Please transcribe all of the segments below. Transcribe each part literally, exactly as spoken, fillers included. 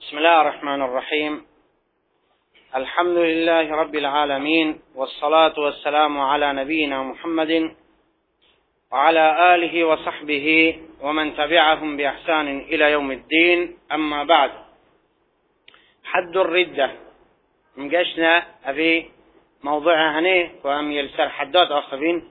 بسم الله الرحمن الرحيم. الحمد لله رب العالمين، والصلاة والسلام على نبينا محمد وعلى آله وصحبه ومن تبعهم بإحسان إلى يوم الدين. أما بعد، حد الردة مجشنا أبي موضوع هني وأم يلسر حدات آخرين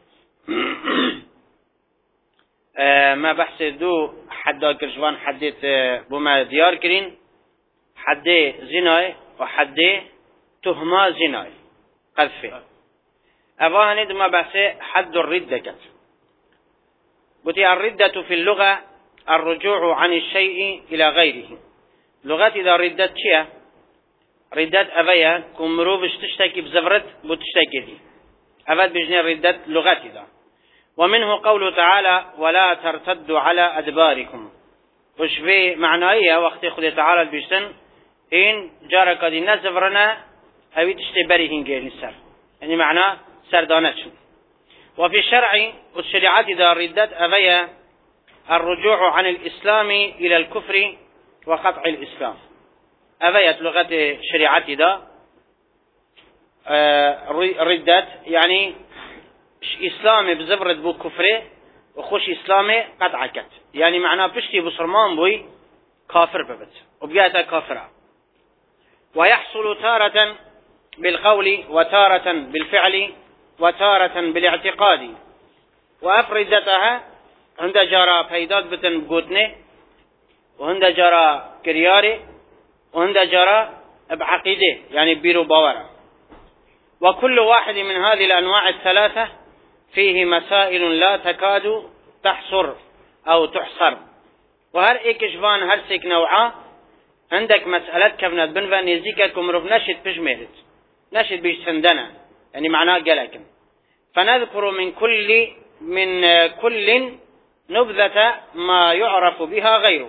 ما بحث دو حدات كرجوان حديت بما ديار كرين حد زناي وحد تهمة زناي قذفه. أبا هند ما بحث حد الردة كت بتي الردة في اللغة الرجوع عن الشيء إلى غيره. لغة إذا ردت شيء ردت أبيا كمرو بش تشتكي بزفرت بتشتكي دي أبد بجني ردت لغة إذا. ومنه قوله تعالى ولا ترتدوا على أدباركم، وش في معناه وقت خد تعالى البشتن إن جارك دي نزفرنا أبي تشتبري هنجيل السر، يعني معناه سردانتش. وفي الشرع والشريعات إذا ردت أبيا الرجوع عن الإسلام إلى الكفر وقطع الإسلام. أبيت لغة شريعات إذا ردت يعني إسلامي بزبرت بو كفره وخوش إسلامي قطعكت، يعني معناه بشتي بصرمان بوي كافر ببت وبياتا كافرة. ويحصل تارة بالقول وتارة بالفعل وتارة بالاعتقاد. وأفردتها عند جرى فيدات بتن بقوتنه، وعند جرى كرياري، وعند جرى بعقيده يعني بيرو باورا. وكل واحد من هذه الأنواع الثلاثة فيه مسائل لا تكاد تحصر أو تحصر. وهر إيك جوان هر سيك نوعا عندك مسألة كفنات بنفا نزيككم رف نشد بجمهد نشد بجسندنا، يعني معناه قلقم. فنذكر من كل من كل نبذة ما يعرف بها غيره،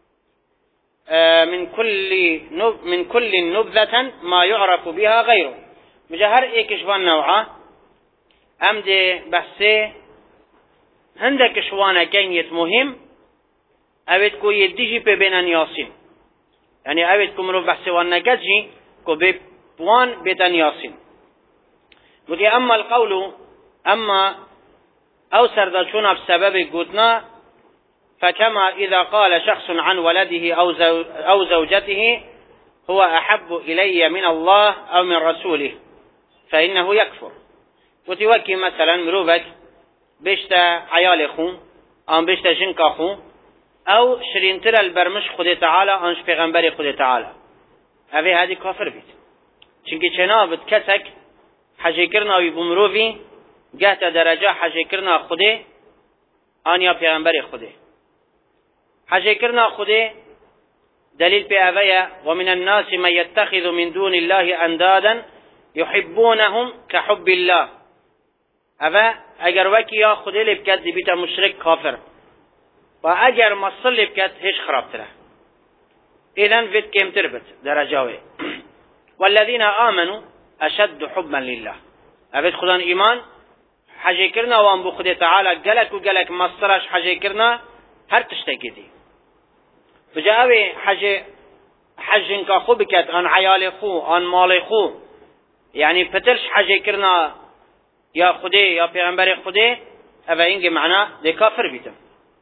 من كل من كل نبذة ما يعرف بها غيره. مجهر إيك جوان نوعا أمدي بحثي عندك شوانا كينيت مهم أبدكو يديجي ببينان ياسين، يعني أبدكو مرو بحثي وانا كجي كو بيبوان بيتان ياسين. ودي أما القول أما أو سردشونا بسبب قوتنا، فكما إذا قال شخص عن ولده أو, زو أو زوجته هو أحب إلي من الله أو من رسوله فإنه يكفر. وتوكي مثلا مروبك بيشتا عيال خو أم بيشتا جنكا خو أو شرينتر البرمش خود تعالى أنش پیغمبر خود تعالى، أبي هذه كافر بيت. چونكي چنابت كسك حجي كرنا ويبمروفي جهت درجة حجي كرنا خوده آنيا پیغمبر خوده حجي كرنا خوده دليل بأبيا ومن الناس من يتخذ من دون الله أندادا يحبونهم كحب الله. أبا اگر وكي يا خوده لبكت بيت مشرك كافر، واگر مصل لبكت هش خراب تره. إذن فيت كم تربت درجاوي. والذين آمنوا أشد حبا لله. أبد خدان إيمان حجي كرنا وان بو خده تعالى قلق وقلق مصرش حجي كرنا هر تشتكي دي. فجاوي حجي حجن كا خو بكت ان عيال خو ان مال خو، يعني فترش حجي كرنا يا خدي يا پیغمبر خدي أبا إنجي معنا دي كافر بيتم.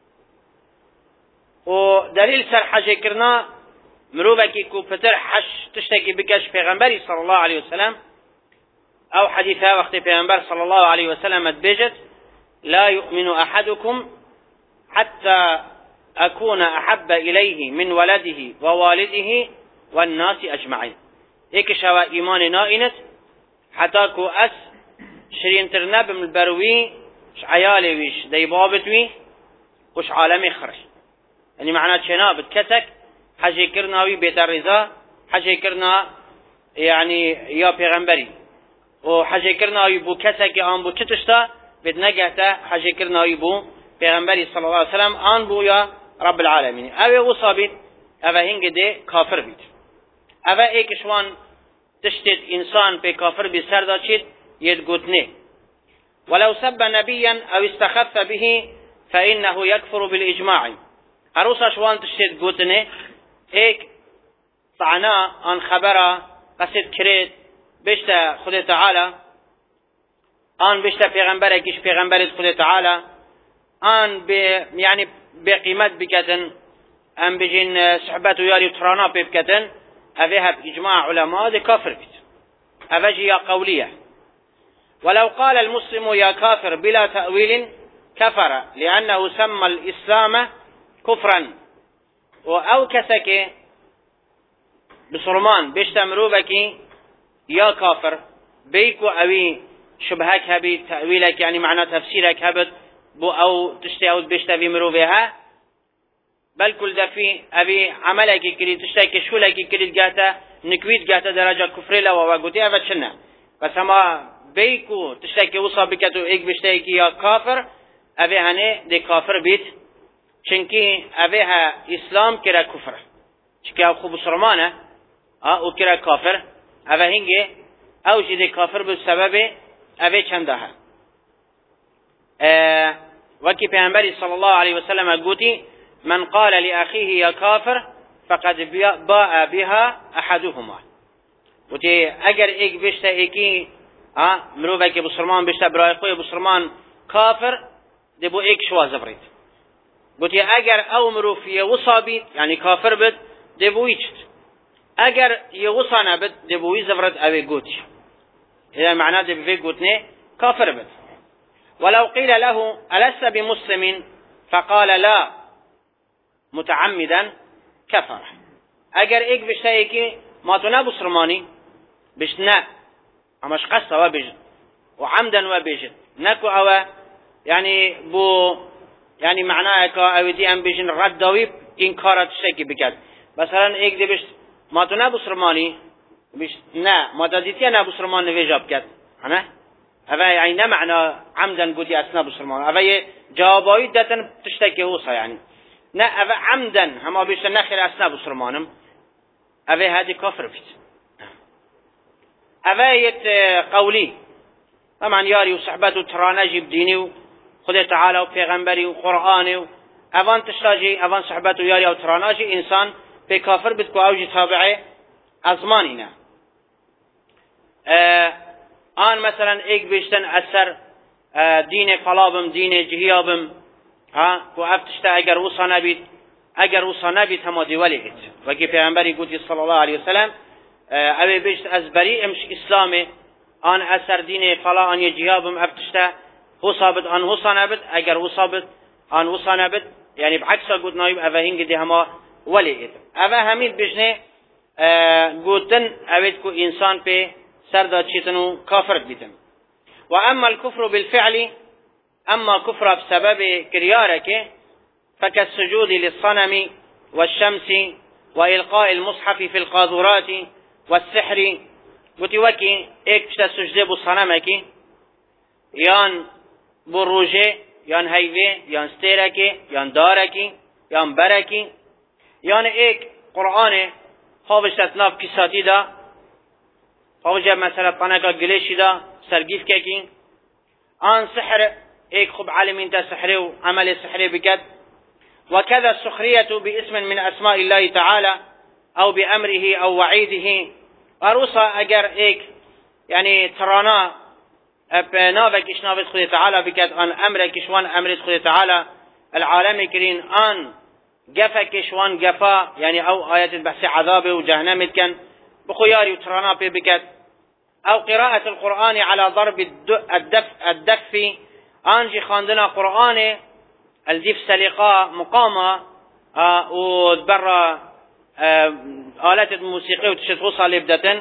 ودليل سر حجي كرنا مروبكي كو فتر حش تشتكي بكش پیغمبري صلى الله عليه وسلم أو حديثها وقت پیغمبر صلى الله عليه وسلم اتبجت لا يؤمن أحدكم حتى أكون أحب إليه من ولده ووالده والناس أجمعين. هيك شوا إيمان نائنت حتى كو أس شرين ترنب من البروي ش عيالي ويش ديبابت وي وش عالمي خرج، يعني معناه شناب كتك حجي كرناوي بيت الرضا حجي كرنا يعني يا پیغمبري وحجي كرناوي بو كتك آن بو تتشتا بيت نجهتا حجي كرناوي بو پیغمبري صلى الله عليه وسلم آن بو يا رب العالمين. اوه وصابت اوه هنگ ده كافر بيت. اوه ايك شوان تشتت انسان بي كافر بي سردا چيت يدقوتنه. ولو سب نبيا او استخف به فإنه يكفر بالإجماع. هروسا شوان تشتت قوتنه هيك طعنا آن خبره قصد کرد بشت خود تعالی آن بشت پیغمبر کش پیغمبر خود تعالی آن به یعنی به قیمت بکتن ام بجین صحبت و یاری ترانا پی بکتن اوه هب اجماع علماء ده کافر بید اوه جیا قولیه ولو قال المسلم يا كافر بلا تأويل كفر لأنه سمى الإسلام كفرا وأو كسك بسرمان بيشتمروبك يا كافر بيكو أوي شبهك هبي تأويلك يعني معنى تفسيرك هبت بو أو تشتاود بيشتبي مروبها بل كل دفي أبي عملك كريد تشتاك شولك كريد قاتا نكويد قاتا درجة كفر لا وقوتي أبد شنا بس هما بيكو تشتاك وصا بكتو ايك بشتاك يا كافر أبي هنه دي كافر بيت چنكي أبي ها إسلام كرا كفر چنكي أو خوب سرمانه أو كرا كافر أبي هنگي أو جي كافر بسبب أبي چندها أه وكي پیغمبر صلى الله عليه وسلم قوتي من قال لأخيه يا كافر فقد باء بها أحدهما قوتي اگر ايك بشتا ايكي اه مروفه که بسرمان بشتا برای خوی بسرمان کافر ده بو ایک شوا زبرید گوتی اگر او مروف یه وصا بید یعنی کافر بد ده بوی چد اگر یه وصا نبد ده بوی زبرد اوی گوتی اذا معناه ده بوی گوتنه کافر بد ولو قيل له ألست بمسلم فقال لا متعمدا كفر اگر ایک بشتا ایکی ما تو نبسرمانی بشت نه اماش قصد و بيجد وعمدا و بيجد نكو او يعني بو يعني معناه كا او دي ام بيجن رداوي انكارات شكي بكد مثلا ايك دي بيش ما تو نبسرماني بيش نا ما داديتي انا بسرمان نويجاب كد انا اوه يعني نه معنى عمدا قدي اسنا بسرمان اوه جواباوي داتن تشتكي هوصا يعني نه اوه عمدا هما بيش نخير اسنا بسرمانم اوه هذه كفر بيت اوایت قولی طبعا یاری و صحبت و ترانجی بدینی و خود تعالی و پیغمبری و قرآنی و اوان تشراجی اوان صحبت و یاری و ترانجی انسان به کافر بد کو اوجی تابعه ازمانی نه آن مثلا ایک بیشتن اثر دین فلابم دین جهیابم ها کو افتشتا اگر وصا نبید اگر وصا نبید هما دیولی هیت وکی پیغمبری گوتی صلی الله علیه وسلم اوه بیشت از بری امش اسلامه آن اثر دین فلا آن جهابم افتشته هو صابت آن هو صانبت اگر هو صابت آن هو صانبت يعني بعكس قلت نايب اوه هنگ دي هما ولي اوه همین بجنه قلتن اوید کو انسان پی سردا چیتنو کافر بیتن و اما الكفر بالفعل اما كفر بسبب كريارك فكالسجود للصنم والشمس وإلقاء المصحف في القاذورات والسحر قلت وكي ايك بشتا سجده بو صنمكي يان بو روجه يان هيوه يان ستيركي يان داركي يان بركي يان ايك قرآن خوابشتا تناف كساتي دا خوابشتا مثلا طنقا قليشي دا سرقيف كيكي آن سحر ايك خب عالمين تا سحري وعمل سحري بكت وكذا السخرية باسم من أسماء الله تعالى أو بأمره أو وعيده أروسا أجر إيك يعني ترانا بنافك إشنافت خذ تعالى بكت أن أمرك إشوان أمرت خذ تعالى العالم كرين أن جفك إشوان جفا يعني أو آيات البحث عذابه وجهنم كان بخياري وترانا بكت أو قراءة القرآن على ضرب الدف الدف أنجي خاندنا قرآن الدف سلقاء مقامة آه وتبرى آه آلات الموسيقى وتشتغصها لبدة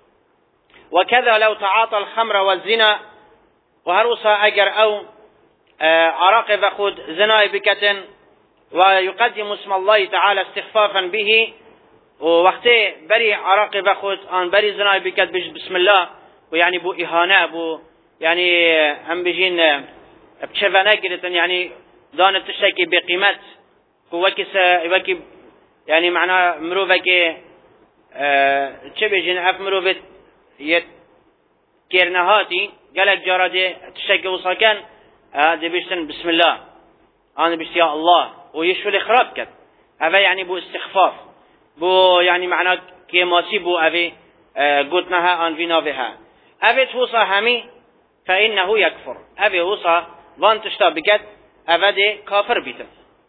وكذا لو تعاطى الخمر والزنا وهروسا أجر أو آه عراق بخود زنا بكة ويقدم اسم الله تعالى استخفافا به ووقته بري عراق بخود آن بري زنا بكة بسم الله ويعني بو إهانة بو يعني هم بيجين بشفنا قلت يعني دان تشتكي بقيمة وكي وكي يعني معناه مروفة كي اه چه بيجين اف مروفة يت كيرنهاتي قالك جارده تشتكي وصاكن اه دي بيشتن بسم الله انا بيشت يا الله ويشفل خراب كد هذا يعني بو استخفاف بو يعني معناه که ماسی بو اوی گوتنها آن ویناوها اوی توصا همی فإنه يكفر اوی وصا وان تشتا بكت اوه كافر بيتم.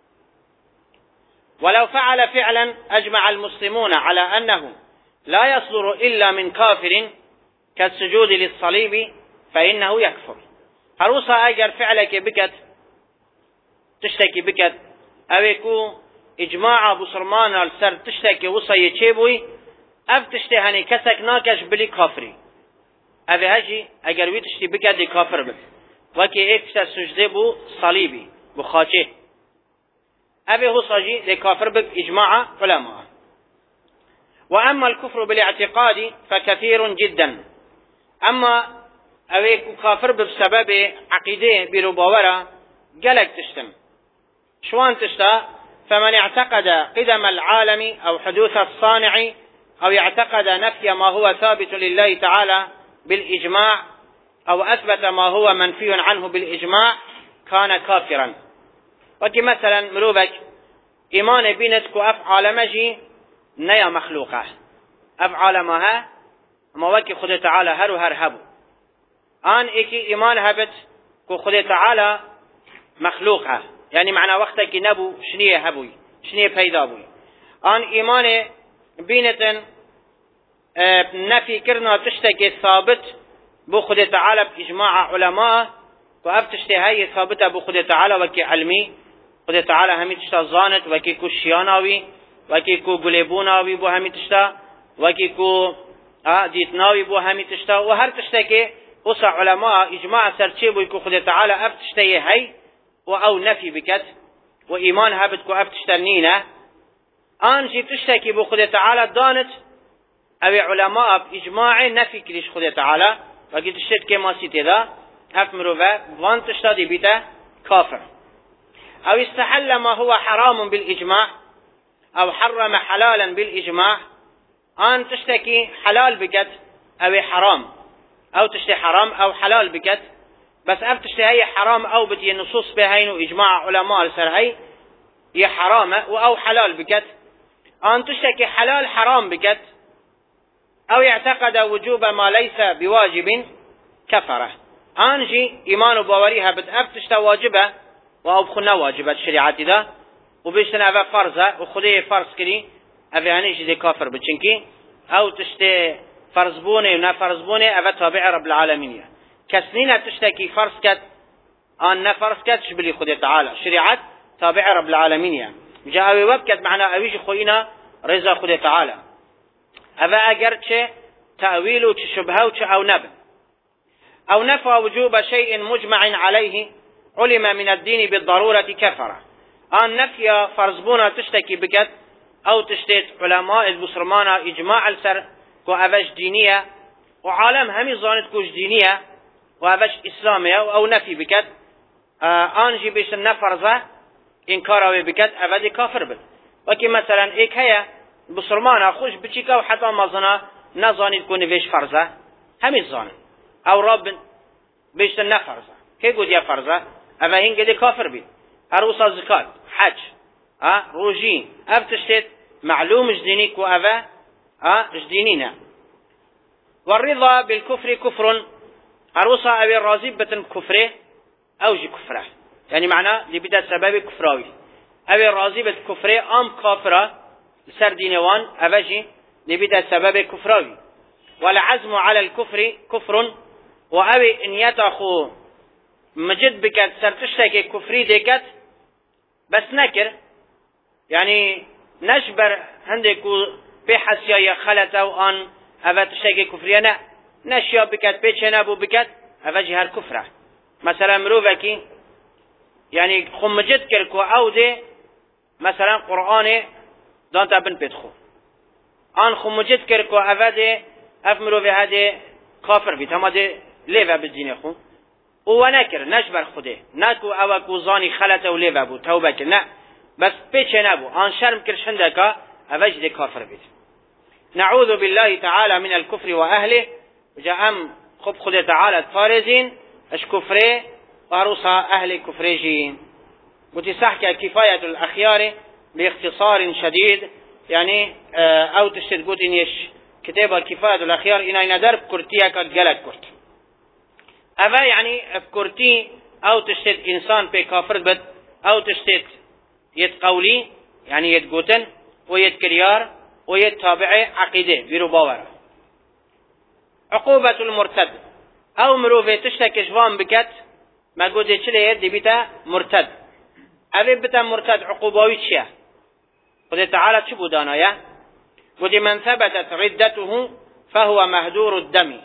ولو فعل فعلا أجمع المسلمون على أنه لا يصدر إلا من كافر كالسجود للصليب فإنه يكفر. هروسا أجر فعلك بكت تشتكي بكت أويكو إجماع بسرمان السر تشتكي وصا يتشيبوي أف تشتهني كسك ناكش بلي كافري أبي هجي أجر وي تشتي بكت دي كافر بك وكي إكسا سجده بو صليبي بخاته أبي هو صجي دي كافر بك إجماع علماء. وأما الكفر بالاعتقاد فكثير جدا. أما أبي كافر بسبب عقيدة برباورة قالك تشتم شوان تشتا فمن اعتقد قدم العالم أو حدوث الصانع أو اعتقد نفي ما هو ثابت لله تعالى بالإجماع أو أثبت ما هو منفي عنه بالإجماع كان كافرا. وكي مثلا مروبك إيمان بينتك أفعال مجي نيا مخلوقة أفعال ماها ما وكي خد تعالى هر هر هبو آن إيكي إيمان هبت كو خد تعالى مخلوقة يعني معنى وقتك نبو شنية هبوي شنية پیدا بوي. آن إيمان بينتن نفي كرنا تشتكي ثابت بو خد تعالى بإجماع علماء وأفتشتي هاي ثابتة بو خد تعالى وكي علمي خد تعالى همي تشتا ظانت وكي كو شياناوي وكي كو قليبوناوي بو همي تشتا وكي كو ديتناوي بو همي تشتا وهر تشتكي وصع علماء إجماع سرچي بو يكو خد تعالى أفتشتي هاي وأو نفي بكت وإيمان هبت كو أفتشتنينه آنجي تشتكي بو خد تعالى دانت أو علماء بإجماع نفي كليش خد تعالى وكي تشتكي ما سيتي ذا أفمرو وان تشتادي بيته كافر. أو استحل ما هو حرام بالإجماع أو حرم حلالا بالإجماع أن تشتكي حلال بكت أو حرام أو تشتكي حرام أو حلال بكت بس أف تشتكي هي حرام أو بدي النصوص بهين وإجماع علماء السرهي هي حرام أو حلال بكت أن تشتكي حلال حرام بكت أو يعتقد وجوب ما ليس بواجب كفره أنجي إيمان باوريها بتأف تشتا واجبة وأبخنا واجبة الشريعة ده وبيشتنا أفا فرزة وخذيه فرز كري أفا هنيش دي كافر بچنكي أو تشتي فرز بوني ونا فرز بوني أفا تابع رب العالمين كسنين تشتكي فرز كت أن نفرز كت شبلي خذيه تعالى شريعة تابع رب العالمين جاء أوي وبكت معنا أويش خوينا رزا خذيه تعالى أفا أجرت تأويل وشبهه أو نبه أو نفى وجوب شيء مجمع عليه علم من الدين بالضرورة كفر. أن نفي فرزبونا تشتكي بكت أو تشتيت علماء البصرمانة إجماع السر وأفش دينية وعالم همي ظانت كوش دينية وأفش إسلامية أو نفي بكت آنجي بيش النفرزة إنكاره بكت أفدي كافر بك. وكي مثلا إيك هيا بصرمانة خوش بچيكا وحتى مظنا نظانت كو نفيش فرزة همي ظانت او رب بيشت النفرزة كي قد يا فرزة اما هين قد كافر بي اروسا زكاة حج اه روجين افتشتت معلوم جدينيك وافا اه جدينينا. والرضا بالكفر كفر اروسا ابي الرازي بتن كفره او جي كفره يعني معناه لبدا سبب كفراوي ابي الرازي بالكفره ام كافره سر دينوان افاجي لبدا سبب كفراوي. والعزم على الكفر كفر وأبي إن يتأخو مجد بكت سرتشتكي كفري ديكت بس نكر يعني نشبر هندكو بحسيا يخلت أو أن أبا تشتكي كفرينا نشيا بكت بيتشنابو بكت أبا جهر كفرة. مثلا مروفكي يعني خم مجد كركو أو دي مثلا قرآن دانتا بن بيتخو أن خم مجد كركو أبا دي أفمروفي هذه كافر بيت هما دي ليفا بالدين خو ونكر نشبر خوده نكو اوكو زاني خلته وليفا بو توبه كنا بس بيتش نبو ان شرم كرش عندك اوج دي كافر بيت. نعوذ بالله تعالى من الكفر واهله جاء ام خب خوده تعالى فارزين اش كفره وروسا اهل كفرجين وتسحك كفايه الاخيار باختصار شديد يعني او تشتد قوت إنيش كتابة كفاية الأخيار إنا إنا درب كرتيا كالجلد كرت أبا يعني كرتي او تشتد إنسان بي كافر بد او تشتد يتقولي يعني يتقوتن ويتكريار ويتابع عقيدة بيرو باورا عقوبة المرتد او مروفي تشتك جوان بكت ما قد چلي دي بيتا مرتد ابي بتا مرتد عقوبوي چيا قد تعالى چبو دانايا قد من ثبتت ردته فهو مهدور الدم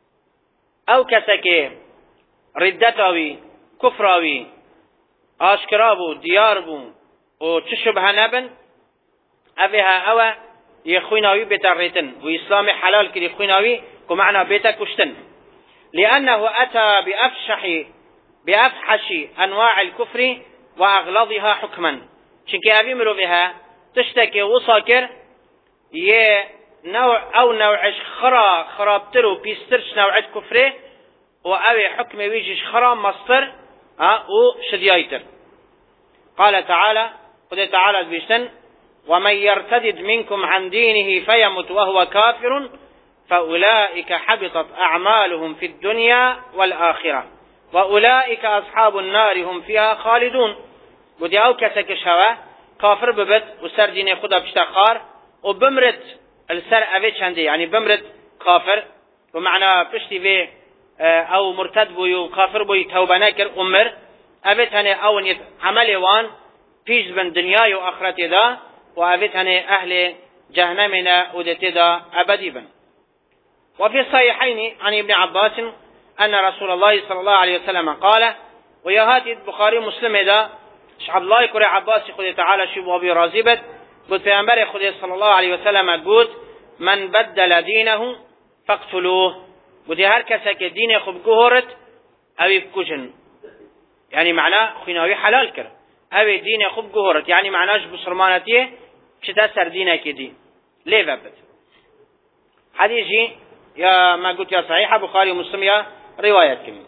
او كسك ردتاوي كفراوي اشكرابو دياربو و تشبه نبن ابيها او يخويناوي بتريتن واسلام حلال كري خويناوي كمعنى بيتا كشتن لانه اتى بافشح بافحش انواع الكفر واغلظها حكما شكي ابي مروفها تشتكي وصاكر يه نوع او نوعش خرا خرابترو بيسترش نوع كفره وأوي حكم ويجيش خرام مصدر ها وشديايتر قال تعالى قد تعالى بيشتن ومن يرتد منكم عن دينه فيمت وهو كافر فأولئك حبطت أعمالهم في الدنيا والآخرة وأولئك أصحاب النار هم فيها خالدون قد أو كسك شوا كافر ببت وسر دين خدا بشتخار وبمرت السر أبي چندي يعني بمرت كافر ومعنى بشتي في او مرتد بوي و كافر بوي توبه نكر عمر ابتنه او نيت عمل وان پیش بن دنيا و اخرت دا و ابتنه اهل جهنمنا ودت دا ابدي بن. وفي الصحيحين عن ابن عباس ان رسول الله صلى الله عليه وسلم قال ويهات البخاري ومسلم دا شعب الله كره عباس خد تعالى شو ابي رازبت قلت پیغمبر خدا صلى الله عليه وسلم قلت من بدل دينه فاقتلوه ودي هر کسی که دین خوب گهرت اوی بکشن يعني معناه خویناوی حلال کرد اوی دین خوب گهرت يعني معناش بسرمانتیه چتا سر دینه که دی ليه ببت حديثي يا ما قلت يا صحيحة بخاري ومسلم يا روايتكم.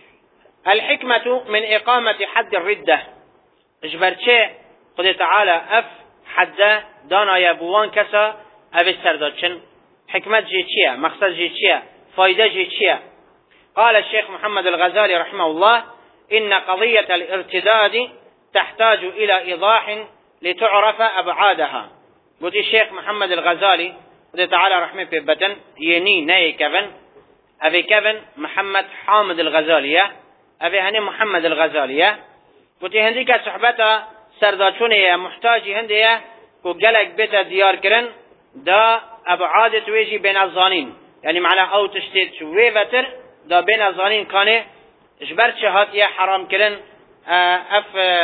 الحكمة من إقامة حد الردة اجبرتشي قد تعالى اف حد دانا يبوان كسا اوی سردادشن حكمت جيتشيا مقصد جيتشيا فايدة جيتشيا. قال الشيخ محمد الغزالي رحمه الله إن قضية الارتداد تحتاج إلى إيضاح لتعرف أبعادها. قلت الشيخ محمد الغزالي قد تعالى رحمه ببتن يني ناي كفن أبي كفن محمد حامد الغزالية أبي هني محمد الغزالية قلت هنديك صحبتها سرداتشونية محتاج هندية كو جلق بيتا ديار كرن دا أبعاد تويجي بين الظانين يعني معنى أو تشتيت شوي فتر دا بين الظانين كان جبرت شهاتية حرام كرن أف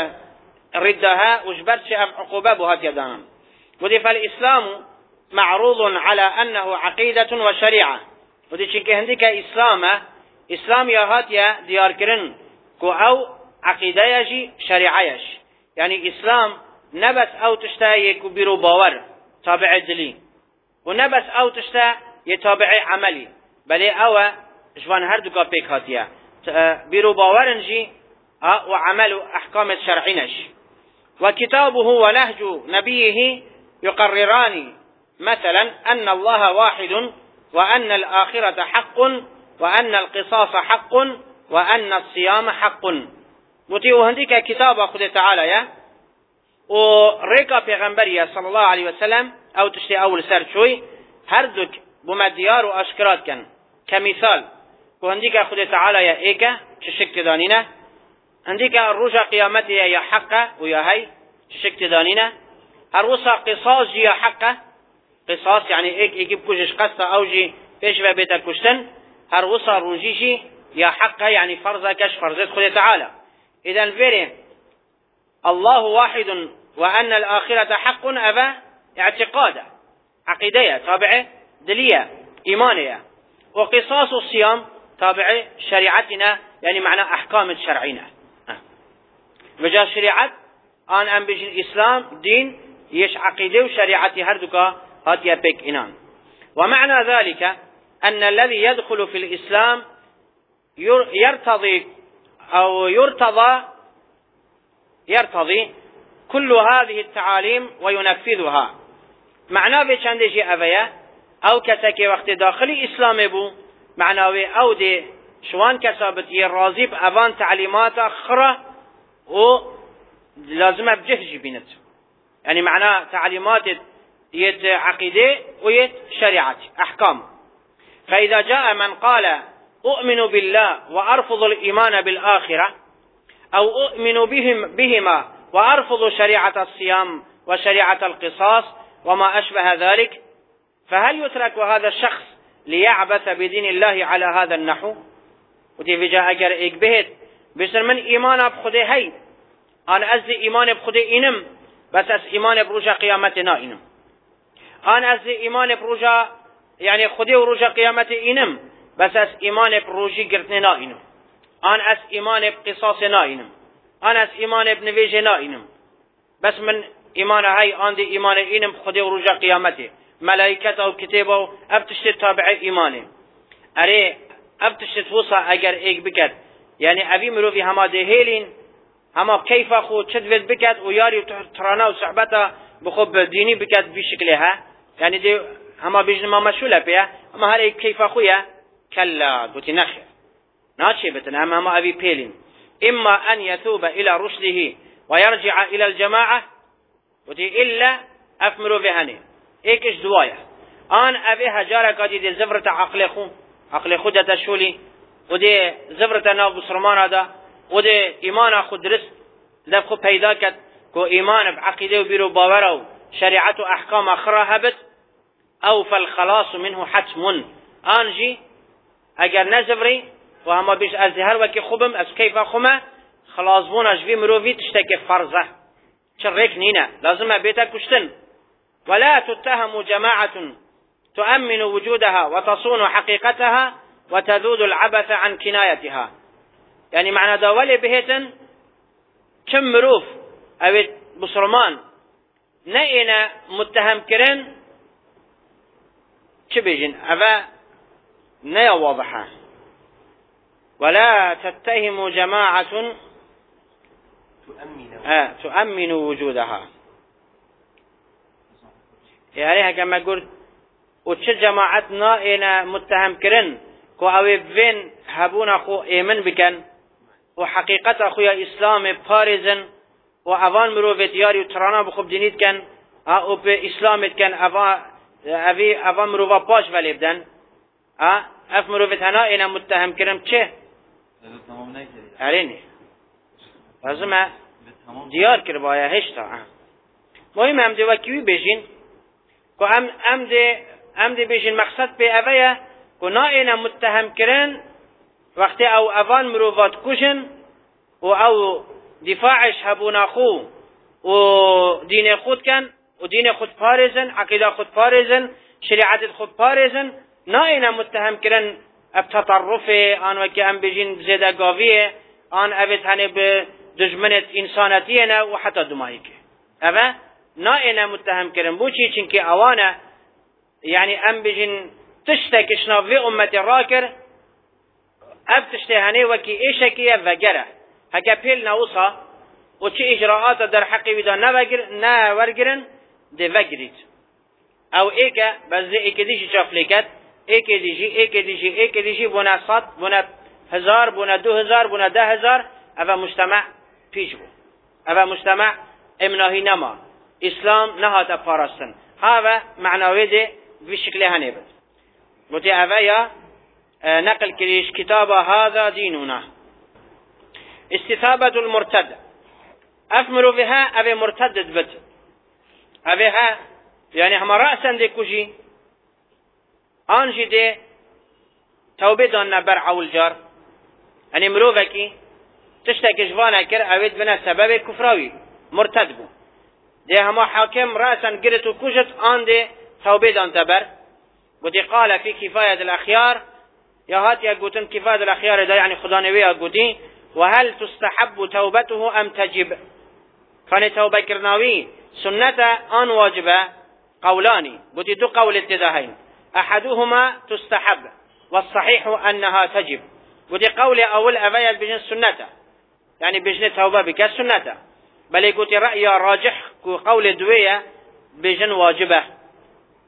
ردها وجبرت أف عقوبة بهاتية دانا. ودي فالإسلام معروض على أنه عقيدة وشريعة. ودي شنك هنديك إسلام إسلام يهاتية ديار كرن كو أو عقيدة يجي شريعة يجي يعني إسلام نبس أو تشتهي كو بيرو باور تابع دلي ونبس أو تشتهي يتابع عملي بل أو جوان هردوكا بيك هاتية بيرو باورنجي وعمل أحكام الشرعينش. وكتابه ونهج نبيه يقرران مثلا أن الله واحد وأن الآخرة حق وأن القصاص حق وأن الصيام حق. وتيو هنديك كتاب أخذ تعالى يا وريكا پیغمبرية صلى الله عليه وسلم أو تشتي أول سر شوي هردوك بمديار وأشكرات كان كمثال. وهنديك أخذ تعالى يا إيكا تشك دانينا هنديك الرجا قيامته يا حقه ويا هي تشك دانينا الرسا قصاص يا حقه قصاص يعني إيك يجيب كوجش قصة أوجي إيش ببيت كشتن الرسا روجيشي يا حقه يعني فرض كش فرضت خذ تعالى. إذا فيري الله واحد وأن الآخرة حق أبا اعتقاده عقيدية تابعة دلية إيمانية. وقصاص الصيام تابع شريعتنا يعني معنى أحكام الشرعينا وجاء شريعة آن أم بيجي الإسلام دين يش عقيدة وشريعتي هردوكا هاتيا بيك إنان. ومعنى ذلك أن الذي يدخل في الإسلام يرتضي أو يرتضى يرتضي كل هذه التعاليم وينفذها معناوی چندشی اویه او کسی که وقت داخلی اسلام بو معناوی او دی شوان کسابتی راضی به اوان تعلیمات خرا و لازمه بجهج بینت يعني معناه تعليمات يت عقيدة ويت شريعة أحكام. فإذا جاء من قال أؤمن بالله وأرفض الإيمان بالآخرة أو أؤمن بهم بهما وأرفض شريعة الصيام وشريعة القصاص وما أشبه ذلك، فهل يترك هذا الشخص ليعبث بدين الله على هذا النحو؟ وتي جاء أجر إيك بهت بسر من إيمان بخده هاي أنا أزد إيمان بخده إنم بس از ایمان بروجا قیامت نا اینم آن از ایمان بروجا یعنی خودی و روجا قیامت اینم بس از ایمان بروجی گرتن نا اینم آن از ایمان بقصاص نا اینم آن از ایمان بنویج نا اینم بس من ایمان های آن دی ایمان اینم خودی و روجا قیامت ملائکت و کتاب و ابتشت تابع ایمانه اره ابتشت وصا اگر ایک بکد یعنی اوی مروفی هما ده هیلین اما كيف خو تشدد بكت وياري ترانا وصحبتها بخوب ديني بكت بشكلها يعني دي اما بيجن ما مشغوله بها اما هل كيف خويا كلا قلت نخير ناشي بتنا اما ما ابي بيلين اما ان يتوب الى رشده ويرجع الى الجماعه ودي الا افمروا بهني ايكش دوايه ان ابي هجاره قدي دي زفرت عقل خو عقل خو ده شولي ودي زفرت نا بسرمان هذا وده ایمان خود درست لب خود پیدا کرد که ایمان بعقیده و بیرو باور و شریعت و احکام اخرى هبت او فالخلاص منه حتم آنجی اگر نزوری و هما بیش از هر وکی خوبم از کیف خومه خلاص بون اجوی مروفی تشتک فرزه چرک نینه لازمه بیتا کشتن ولا تتهم جماعة تؤمن وجودها وتصون حقيقتها وتذود العبث عن كنايتها. يعني معنى داولي بهتن كم مروف او بسرمان نئنا متهم كرن چه بيجن اوه نيا واضحة ولا تتهم جماعة آه تؤمن وجودها يعني كما قلت وچه جماعت نائنا متهم كرن كو اوه بين هبون خو ايمن بكن وحقيقت اخويا اسلام بارزن وعوان مروفت ياري وترانا بخوب دينيت كن او به اسلامت كن اوه اوه اوه مروفا باش ولی بدن اه اف مروفت هنا اینا متهم کرم چه؟ ارینی لازم دیار کر بایا هشتا مهم هم دی وکیوی بیشین که ام ام دی ام دی بیشین مقصد به اوه که نا اینا متهم کرن وقتی او اوان مروفات کشن و او دفاعش هبونا خو و دین خود کن و دین خود پارزن عقیده خود پارزن شریعت خود پارزن نا اینا متهم کرن اب تطرف آن وکی ام بجین زیدگاویه آن اوید هنه به دجمنت انسانتیه نه و حتی دمایی که اوه نا اینا متهم کرن بو چی چنکه اوانه یعنی ام بجین تشتکشنا وی امت راکر اب تشته هنه وکی ایشکیه وگره هکه پیل نوصا و چه اجراءات در حقی ویدا نورگرن ده وگرید او ایکه بزده ایکه دیشی چافلیکت ایکه دیشی ایکه دیشی ایکه دیشی بونه صد بونه هزار بونه دو هزار بونه ده هزار او مجتمع پیش بو او مجتمع امناهی نما اسلام نهات پارستن او معناوی ده به شکل هنه بود گوتی او یا نقل کریش کتاب هذا دینونا استثابة المرتد افمروا بها ابي مرتد بت ابيها يعني هم رأسا دي كوشي انجي دي توبه دان نبر عول جار يعني مروفكي تشتك جوانا كر اويد بنا سبب كفراوي مرتد بو دي هما حاكم رأسا قرتو كوشت ان دي توبه دان تبر ودي قال في كفاية الاخيار يا هات يا قوتن كفاية الاخيار دا يعني خدانوي يا قوتين وهل تستحب توبته ام تجب فان توبه كرناوي سنة ان واجبه قولاني قلت دو قول اتداهين احدهما تستحب والصحيح انها تجب قلت قول اول ابيت بجن سنة يعني بجن توبه بك سنة بل قلت رأي راجح قول دوية بجن واجبه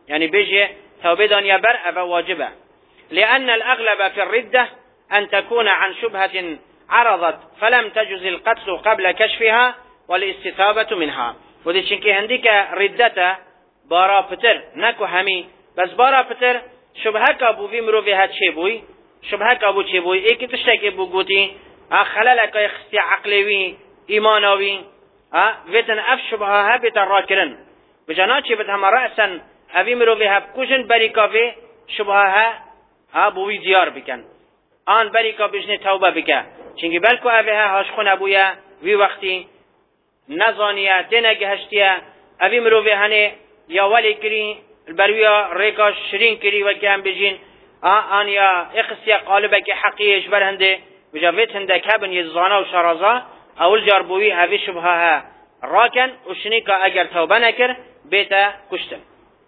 يعني بيجي توبة دانيا بر أبا واجبة، لأن الأغلب في الردة أن تكون عن شبهة عرضت فلم تجز القتل قبل كشفها والاستتابة منها. ودي چنكي هنديك ردته بارا پتر نكو همي بس بارا پتر شبهك ابو في مروفي هات چه بوي شبهك ابو چه بوي ايكي تشتاكي بو قوتي خلالك يخستي عقلوي ايمانوي ويتن اف شبهها بيتن راكرن بجاناتي بتهم رأسا ابي مروفي هاب كوشن بريكا شبهها ابوي ديار بكن آن بريكا بجنه توبه بك چنگی بلکو اوها هاشخون ابویا وی وقتی نزانیه تنگه هشتیه اوی مروفی هنه یا ولی کری البرویا ریکا شرین کری و که هم بجین آن یا اخصی قالبه که حقیش برهنده بجاویت هنده کبن یزانه و شرازه اول جاربوی اوی شبهها راکن و شنیکا اگر توبه نکر بیتا کشتن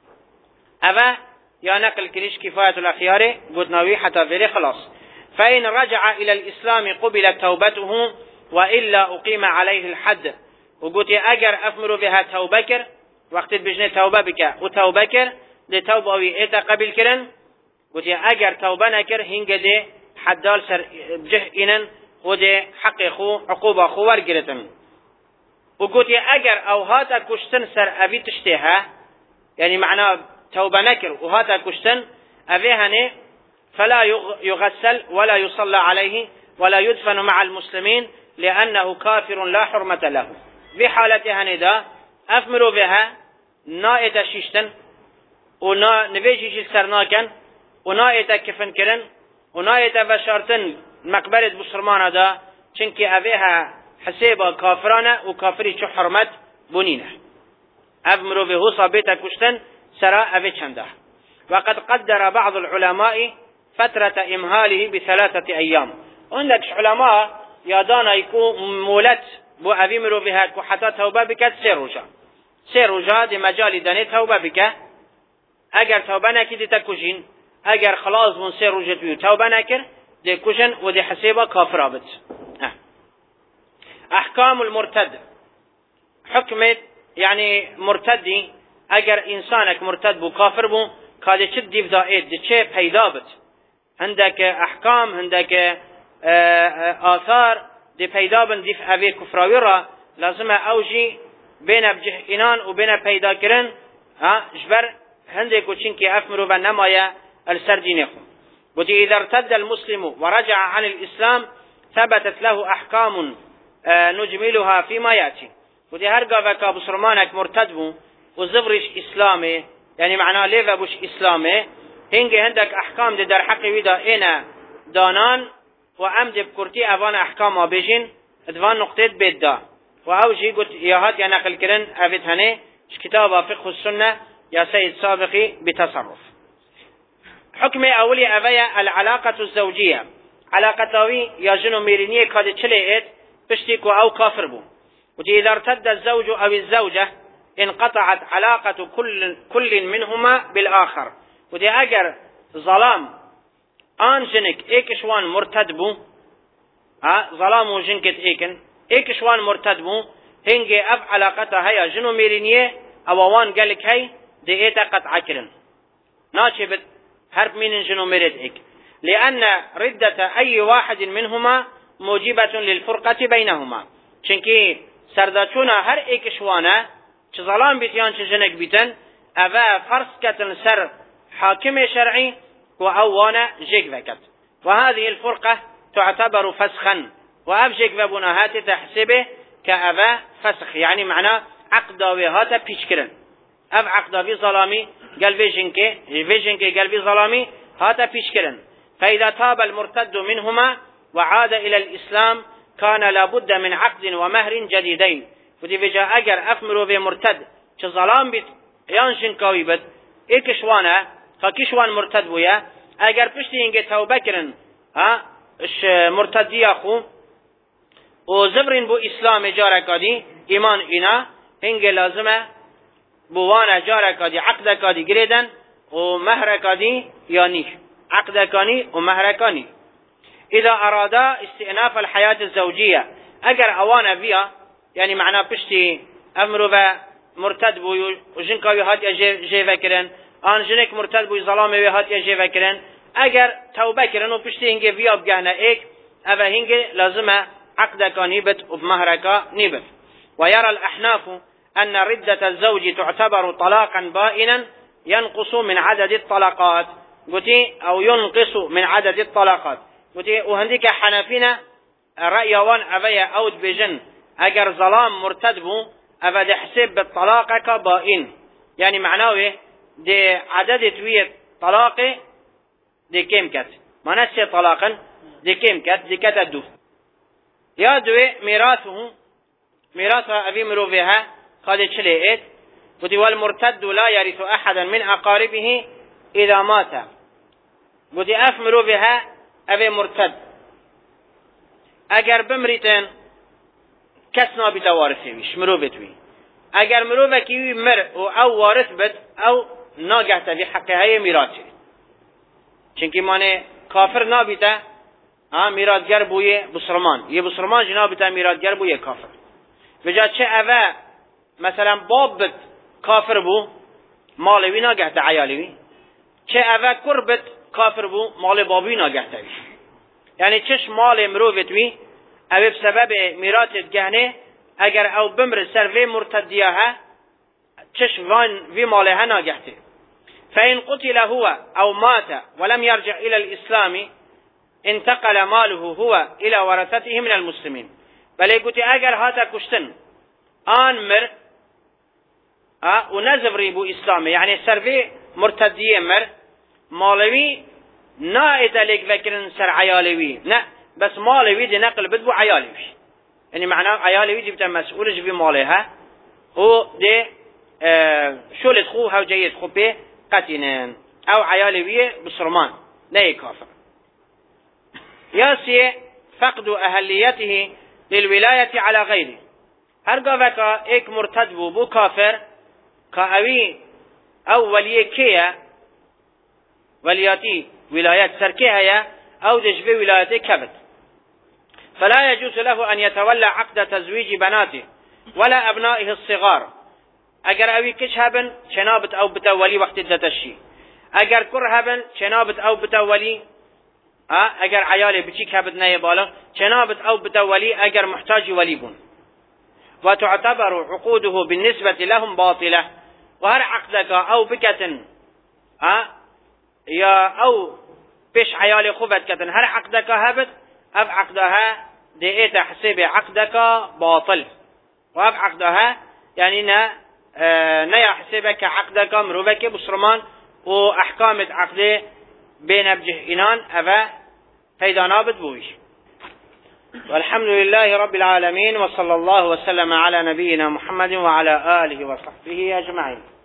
اوه یا نقل کریش کفایت الاخیاره گودناوی حتی فیلی خلاص. فإن رجع إلى الإسلام قبلت توبته وإلا أقيم عليه الحد. وقلت أجر أفمر بها توبكر وقت بجنة توبة بك وتوبكر لتوبة وإيتا قبل كرن قلت أجر توبة نكر هنگ دي حدال سر بجه إنن ودي حق خو عقوبة خو ورقرتن. وقلت أجر أو هاتا كشتن سر أبي تشتها يعني معنى توبة نكر وهاتا كشتن أبيهني فلا يغسل ولا يصلى عليه ولا يدفن مع المسلمين لأنه كافر لا حرمة له. في حالتها ندا أفمروا بها نائت شيشتن ونا نبيجي سرناكن ونائت كفن كرن ونائت بشارتن مقبرة بسرمانة دا چنكي أبيها حسيبا كافرانة وكافري چو حرمت بنينة أفمروا به صابتا كشتن سرا أبي چنده. وقد قدر بعض العلماء فترة إمهاله بثلاثة أيام. عندك علماء يادانا يكون مولت بو أبي مرو بها حتى توبة بك سيروجا سيروجا دي مجال داني توبة بك اگر توبة نكي تكوشين اگر خلاص من سيروجا بيو توبة نكر دي كوشن ودي حسيبا كافرابت. أحكام المرتد حكمت يعني مرتدي اگر انسانك مرتد بو كافر بو كاده چه ديفدائيت دي چه پیدا بت عندك احكام عندك آثار دي پیدا بن ديف اوه كفراوي را لازم اوجي بين بجه انان و بين پیدا کرن جبر عندك وچنك افمرو بن نمايا السردين خو. ودي اذا ارتد المسلم ورجع عن الاسلام ثبتت له احكام نجملها فيما ياتي. ودي هرقا وكا بسرمانك مرتد بو وزبرش اسلامي يعني معناه ليه بوش اسلامي هنگه عندك احكام دي در حق ويدا اينا دانان وعمد بكرتي اوان احكام بيجين ادوان نقطه بيدا واوجي قلت يا هات يا نقل كرن افت هني كتاب فقه السنه يا سيد سابقي بتصرف. حكم اولي افيا العلاقه الزوجيه علاقتاوي يا جنو ميرينيه كاد چليت بشتيكو او كافر بو. ودي اذا ارتد الزوج او الزوجه انقطعت علاقه كل كل منهما بالاخر. ودي اگر ظلام آن جنك ايكشوان مرتد بو ها ظلام و جنكت ايكن ايكشوان مرتد بو هنگي اف علاقتها هيا جنو ميرينيه اووان قالك هي دي ايتا قطع كرن ناشبت حرب من جنو ميرد ايك لان ردة اي واحد منهما موجبة للفرقة بينهما چنكي سرداچونا هر ايكشوانا چه ظلام بيتيان چه جنك بيتن اوه فرس كتن سر حاكم شرعي وأوانا جيك ذكت. وهذه الفرقة تعتبر فسخا وأبجيك ببناهات تحسبه كأبا فسخ يعني معناه عقداوي هاتا بيشكرن أب عقداوي ظلامي قال فيجنك فيجنك قال في ظلامي هاتا بيشكرن. فإذا تاب المرتد منهما وعاد إلى الإسلام كان لابد من عقد ومهر جديدين. ودي بجا أجر أفمرو بمرتد كظلام بيت يانشن كاوي بد إيكشوانا فكشوان مرتد بويا اگر پشتی اینگه توبه کرن ها اش مرتدی اخو و زبرین بو اسلام جارکادی ایمان اینا اینگه لازمه بوان جارکادی عقدکادی گریدن و مهرکادی یا نیش عقدکانی و مهرکانی. اذا ارادا استئناف الحياة الزوجية اگر اوان بیا يعني معناه پشتی امرو و مرتد بو و جنکاوی هات جیوه کرن آن جنک مرتد بوی ظلام وی هات یجی وکرن اگر توبه کرن و پشتی هنگه ویا بگهنه ایک اوه هنگه لازمه عقدکا نیبت و بمهرکا نیبت. ويرى الأحناف أن ردة الزوج تعتبر طلاقا بائنا ينقص من عدد الطلقات قلتي أو ينقص من عدد الطلقات قلتي وهنديك حنفينا رأي وان أبيا أود بجن أجر ظلام مرتد بو أبدا حسب بالطلاق كبائن يعني معناه دي عدد توية طلاق دي كم كت ما نسي طلاقا دي كم كت دي كتدو يا دوي ميراثه ميراث أبي مروفها قد تشلئت قلت والمرتد لا يرث أحدا من أقاربه إذا مات قلت أف مروفها أبي مرتد اگر بمریتن کس نابی وارثی ویش مروفت وی اگر مروفه کی مر او وارث بد او ناگه تبی حقه های میراثی چونکی مانه کافر نابیته ها میراثگر بوی بسرمان یه بسرمان جنابیته میراثگر بوی کافر بجا چه اوه مثلا باب بد کافر بو مالوی ناگه تا عیالوی چه اوه کربت کافر بو مال بابی ناگه تا وی یعنی چش مال مروفت وی او بسبب میراثت گهنه اگر او بمر سر وی مرتدیه چش وان وی ماله ناگهته فإن قتل هو او مات ولم يرجع الى الاسلام انتقل ماله هو الى ورثته من المسلمين بله گوتی اگر هاتا کشتن آن مر و نزبری بو اسلامه یعنی سر وی مرتدیه مر مالوی نا اتلك فكرن سر عيالوي لا بس مالوي دي نقل بدبو عيالوي يعني معناه عيالوي دي بتا مسؤول جبي مالها هو دي آه شولت خوها وجيد خو به قتنان او عيالوي بصرمان لا يكافر ياسي فقد اهليته للولاية على غيره هرقا فكا ايك مرتد بو بو كافر كاوي او وليه كيه ولياتي ولايات سركيها أو دجبه ولايته كبت فلا يجوز له أن يتولى عقد تزويج بناته ولا أبنائه الصغار اگر اوي كش هبن شنابت أو بتولي وقت الدتشي اگر كر هبن شنابت أو بتولي اگر عيالي بچيك هبت ناي بالغ شنابت أو بتولي اگر محتاج وليبون وتعتبر عقوده بالنسبة لهم باطلة وهر عقدك أو بكتن ها یا او پیش عیال خوبت کتن هر عقدک هبت اب عقدها دیت حسب عقدک باطل و اب عقدها یعنی نه نه يحسبك عقدك مروبك بسرمان و احکام عقد بین بجه اینان اوه پیدا نابد بویش. والحمد لله رب العالمين وصلى الله وسلم على نبينا محمد وعلى آله وصحبه أجمعين.